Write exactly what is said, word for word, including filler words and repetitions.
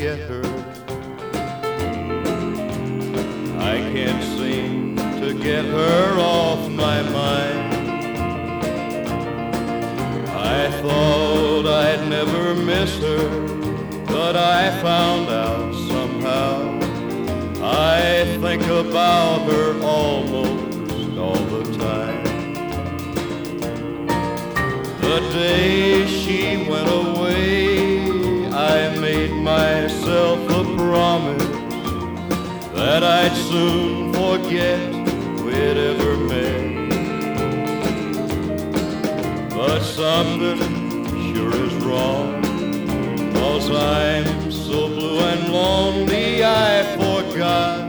forget her. I can't seem to get her off my mind. I thought I'd never miss her, but I found out somehow. I think about her almost all the time. The day she went away, I made myself a promise that I'd soon forget we'd ever met. But something sure is wrong, 'cause I'm so blue and lonely I forgot